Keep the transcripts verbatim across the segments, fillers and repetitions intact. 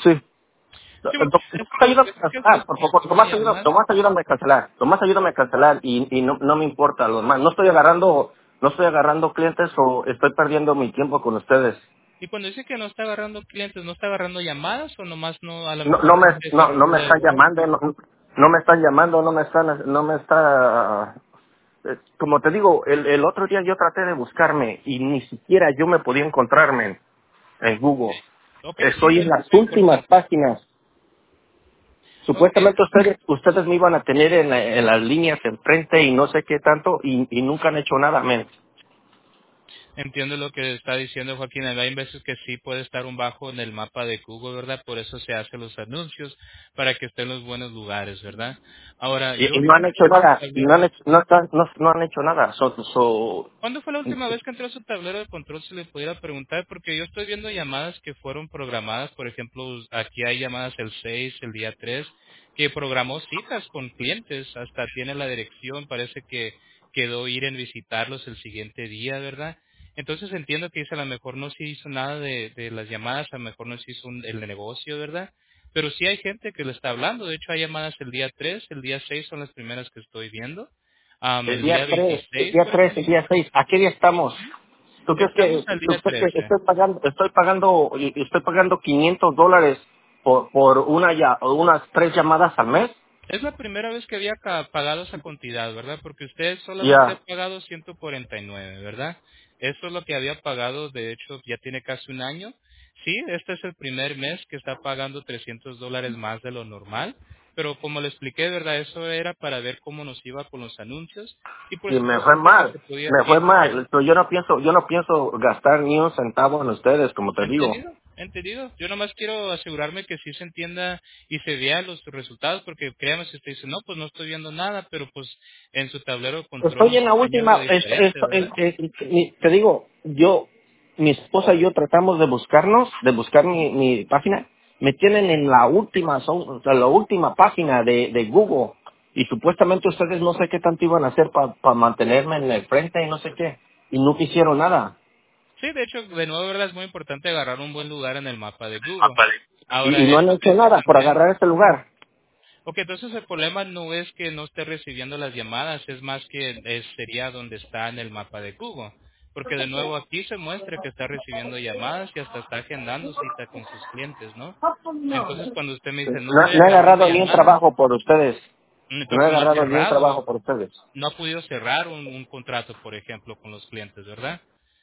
Sí. Sí, bueno, Nomás es que ayúdame es a que es cancelar, por así, favor. una Nomás ayúdame, llamada. nomás ayúdame a cancelar. Nomás ayúdame a cancelar y, y no, no me importa lo demás. No estoy agarrando, no estoy agarrando clientes o estoy perdiendo mi tiempo con ustedes. Y cuando dice que no está agarrando clientes, ¿no está agarrando llamadas o nomás no, a lo No, mejor no no me, quiere no, decir no me fuera de están lugar? llamando, no, no me están llamando, no me están, no me está, eh, como te digo, el, el otro día yo traté de buscarme y ni siquiera yo me podía encontrarme en, en Google. Ok, sí, Estoy en eso las es últimas importante. páginas. Ok, Supuestamente ustedes, ustedes me iban a tener en, la- en las líneas enfrente y no sé qué tanto y, y nunca han hecho nada, men. entiendo lo que está diciendo Joaquín. Hay veces que sí puede estar un bajo en el mapa de Google, ¿verdad? Por eso se hacen los anuncios, para que esté en los buenos lugares, ¿verdad? Ahora, Y, yo y no han ahorita hecho estoy en su nada, y no tablero. han hecho, no, están- no, no han hecho nada. So, so, ¿Cuándo fue la última vez que entró a su tablero de control? Si le pudiera preguntar, porque yo estoy viendo llamadas que fueron programadas, por ejemplo, aquí hay llamadas el seis, el día tres, que programó citas con clientes, hasta tiene la dirección, parece que quedó ir en visitarlos el siguiente día, ¿verdad? Entonces entiendo que dice a lo mejor no se hizo nada de, de las llamadas, a lo mejor no se hizo un- el negocio, ¿verdad? Pero sí hay gente que le está hablando, de hecho hay llamadas el día tres, el día seis son las primeras que estoy viendo. Am, el el día día tres, el veintiséis, día por tres, ejemplo. el día seis, ¿a qué día estamos? ¿Tú crees Estamos que, al tú día crees que trece. estoy pagando, estoy pagando, estoy pagando quinientos dólares por, por una ya, unas tres llamadas al mes? Es la primera vez que había ca- pagado esa cantidad, ¿verdad? Porque usted solamente ha Ya, pagado ciento cuarenta y nueve, ¿verdad? Eso es lo que había pagado, de hecho, ya tiene casi un año. Sí, este es el primer mes que está pagando trescientos dólares más de lo normal, pero como le expliqué, ¿verdad? Eso era para ver cómo nos iba con los anuncios y por y me fue supuesto sé que mal, se podía... me y fue entiendo. mal. Pero yo no pienso, yo no pienso gastar ni un centavo en ustedes, como te digo. Entendido, entendido. Yo nomás quiero asegurarme que sí se entienda y se vea los resultados, porque créame si usted dice, no, pues no estoy viendo nada, pero pues en su tablero de control Estoy en la hay algo última, es- es- diferente, es- ¿verdad? es- es- te digo, yo, mi esposa y yo tratamos de buscarnos, de buscar mi, mi página, me tienen en la última, son, o sea, la última página de, de Google y supuestamente ustedes no sé qué tanto iban a hacer para mantenerme en el frente y no sé qué, y nunca hicieron nada. Sí, de hecho, de nuevo, ¿verdad? Es muy importante agarrar un buen lugar en el mapa de Google. Y, y Ahora, no han eso, hecho eso nada por también. agarrar ese lugar. Ok, entonces el problema no es que no esté recibiendo las llamadas, es más que es- sería donde está en el mapa de Google. Porque de nuevo aquí se muestra que está recibiendo llamadas y hasta está agendando cita con sus clientes, ¿no? Entonces cuando usted me dice, no No, estoy no he agarrando agarrado ni un llamadas, trabajo por ustedes. mm, No he entonces no ha agarrado ni un cerrado, trabajo por ustedes. no ha podido cerrar un, un contrato, por ejemplo, con los clientes, ¿verdad?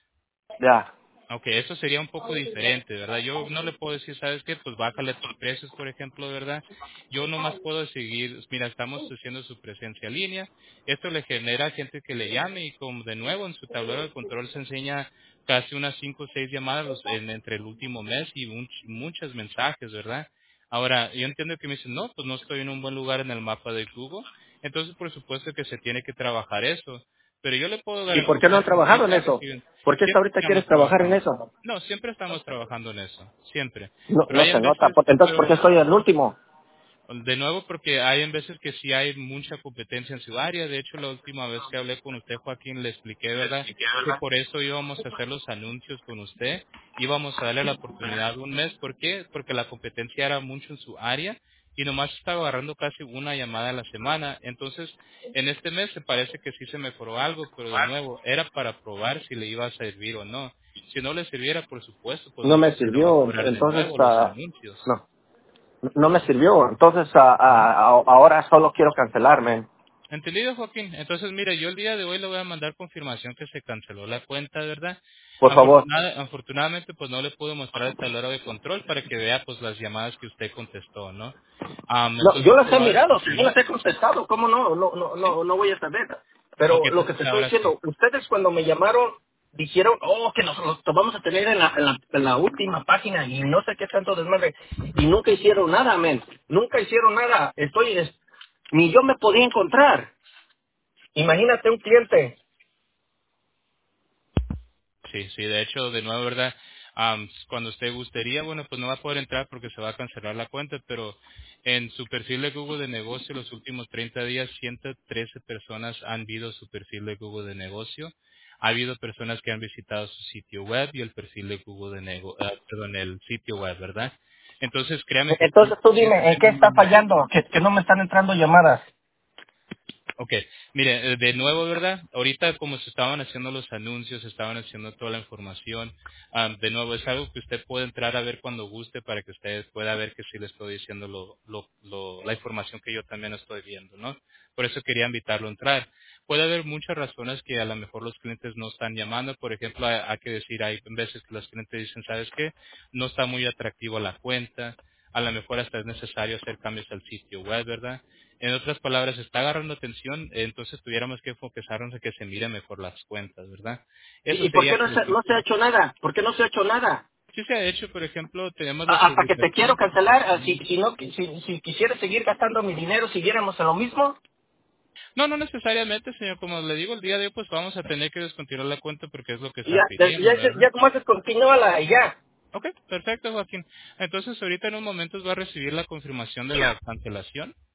Ya. Ok, eso sería un poco diferente, ¿verdad? Yo no le puedo decir, ¿sabes qué? Pues bájale tus precios, por ejemplo, ¿verdad? Yo nomás puedo seguir, mira, estamos haciendo su presencia en línea, esto le genera gente que le llame y como de nuevo en su tablero de control se enseña casi unas cinco o seis llamadas los- en- entre el último mes y much- muchos mensajes, ¿verdad? Ahora, yo entiendo que me dicen, no, pues no estoy en un buen lugar en el mapa de Google, entonces por supuesto que se tiene que trabajar eso, pero yo le puedo ¿Y por qué no garantizar han que sí trabajado en está eso? recibiendo. ¿Por qué hasta Siempre ahorita quieres estamos trabajar en trabajando. eso? No, siempre estamos trabajando en eso, siempre. No, Pero no hay se en nota. veces, Por- Entonces, ¿por qué pero estoy el último? de nuevo porque hay en veces que sí hay mucha competencia en su área. De hecho, la última vez que hablé con usted, Joaquín, le expliqué, ¿verdad? Que por eso íbamos a hacer los anuncios con usted. Íbamos a darle la oportunidad un mes. ¿Por qué? Porque la competencia era mucho en su área y nomás estaba agarrando casi una llamada a la semana. Entonces, en este mes se parece que sí se mejoró algo, pero de nuevo, era para probar si le iba a servir o no. Si no le sirviera, por supuesto, pues No me nosotros le vamos a sirvió. cobrar de Entonces, nuevo los ah, anuncios. no, no me sirvió. Entonces, ah, ah, ah, ahora solo quiero cancelarme. Entendido, Joaquín. Entonces, mira, yo el día de hoy le voy a mandar confirmación que se canceló la cuenta, ¿verdad? Por favor. Afortunada- afortunadamente, pues no le puedo mostrar el tablero de control para que vea, pues, las llamadas que usted contestó, ¿no? Am, No, yo entonces, las se he va a mirado, si yo descontinuar. las he contestado, ¿cómo no? No, no, ¿Sí? no, no voy a saber. Ok, Pero lo que te entonces estoy ahora sí. diciendo, ustedes cuando me llamaron dijeron, oh, que nos los vamos a tener en la, en la, en la última página y no sé qué tanto desmadre. Y nunca hicieron nada, men. Nunca hicieron nada. Estoy, es- ni yo me podía encontrar. Imagínate un cliente. Sí, sí, de hecho, de nuevo, ¿verdad? Am, cuando usted gustaría, bueno, pues no va a poder entrar porque se va a cancelar la cuenta, pero en su perfil de Google de negocio, los últimos treinta días, ciento trece personas han visto su perfil de Google de negocio. Ha habido personas que han visitado su sitio web y el perfil de Google de negocio, perdón, el sitio web, ¿verdad? Entonces, créame que sí, Entonces tú sí dime, ¿en qué tenemos está un... fallando? Que, que no me están entrando llamadas. Ok, mire, eh, de nuevo, ¿verdad? Ahorita como se estaban haciendo los anuncios, se estaban haciendo toda la información, am, de nuevo, es algo que usted puede entrar a ver cuando guste para que usted pueda ver que sí le estoy diciendo lo, lo, lo- la información que yo también estoy viendo, ¿no? Por eso quería invitarlo a entrar. Puede haber muchas razones que a lo mejor los clientes no están llamando, por ejemplo, hay, hay que decir, hay veces que los clientes dicen, ¿sabes qué? No está muy atractivo la cuenta, a lo mejor hasta es necesario hacer cambios al sitio web, ¿verdad? En otras palabras, está agarrando atención, entonces tuviéramos que enfocarnos en que se mire mejor las cuentas, ¿verdad? Eso ¿Y, y por qué sería, no por se, no se ha ejemplo, hecho nada? ¿Por qué no se ha hecho nada? si se ha hecho, por ejemplo, tenemos la A- Hasta que te quiero publicación. cancelar, ah, si, si, no, qui- si, si quisiera seguir gastando mi dinero, siguiéramos en lo mismo. No, no necesariamente, señor, como le digo, el día de hoy pues vamos a tener que descontinuar la cuenta porque es lo que Y ya, están ya, pidiendo, ya, ¿verdad? ya como haces, continúala y ya. Ok, perfecto, Joaquín. Entonces ahorita en un momento va a recibir la confirmación de la cancelación.